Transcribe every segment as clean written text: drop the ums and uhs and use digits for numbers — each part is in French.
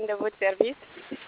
de votre service.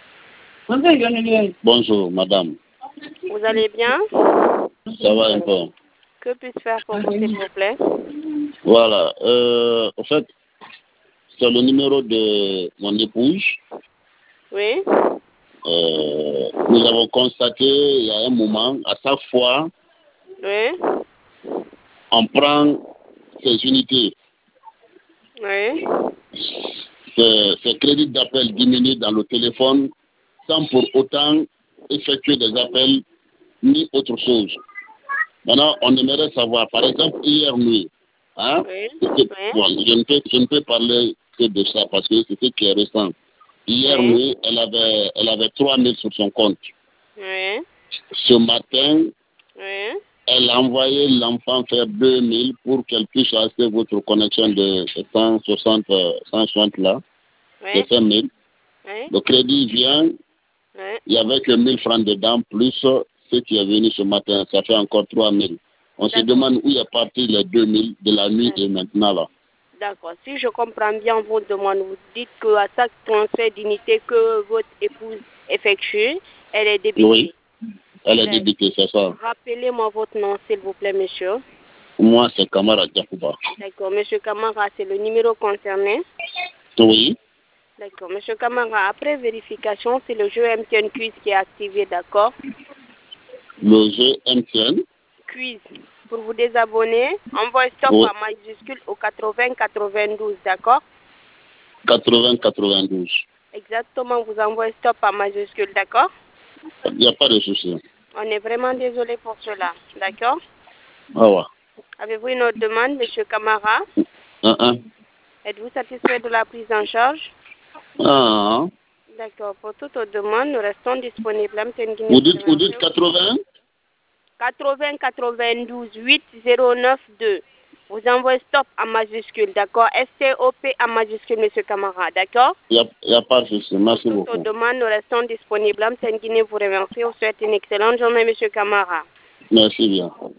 Bonjour, madame. Vous allez bien? Ça va un peu. Que puis-je faire pour vous, s'il vous plaît? Voilà. En fait, c'est le numéro de mon épouse. Oui. Nous avons constaté il y a un moment, à chaque fois, Oui. on prend ces unités. Oui. Ces crédits d'appel diminuent dans le téléphone sans pour autant effectuer des appels ni autre chose. Maintenant, on aimerait savoir, par exemple, hier nuit, hein, Oui. bon, je ne peux parler que de ça parce que c'est ce qui est récent. Hier Oui. nuit, elle avait 3 000 sur son compte. Oui. Ce matin, Oui. elle a envoyé l'enfant faire 2 000 pour qu'elle puisse acheter votre connexion de 160 là, Oui. de 5 000. Oui. Le crédit vient, Oui. il n'y avait que 1 000 francs dedans, plus ce qui est venu ce matin, ça fait encore 3 000. On se demande où est parti les 2 000 de la nuit et maintenant là. D'accord. Si je comprends bien vos demandes, vous dites qu'à chaque transfert d'unité que votre épouse effectue, elle est débitée. Oui, elle est débitée, c'est ça. Rappelez-moi votre nom, s'il vous plaît, monsieur. Moi, c'est Kamara Diakouba. D'accord. Monsieur Kamara, c'est le numéro concerné. Oui. D'accord. Monsieur Kamara, après vérification, c'est le jeu MTN Quiz qui est activé, d'accord? Le jeu MTN. Quiz. Pour vous désabonner, envoyez stop Oui. à majuscule au 80-92, d'accord? 80-92. Exactement, vous envoyez stop à majuscule, d'accord? Il n'y a pas de souci. On est vraiment désolé pour cela, d'accord? Ah ouais. Avez-vous une autre demande, monsieur Kamara? Êtes-vous satisfait de la prise en charge? D'accord. Pour toute autre demande, nous restons disponibles. Vous dites 80? 92 8092. Vous envoyez stop en majuscule, d'accord? STOP en majuscule, monsieur Kamara, d'accord? Il n'y a pas de souci. Merci beaucoup. Pour toute demande, nous restons disponibles. Guinée vous remercie. Vous souhaite une excellente journée, monsieur Kamara. Merci bien.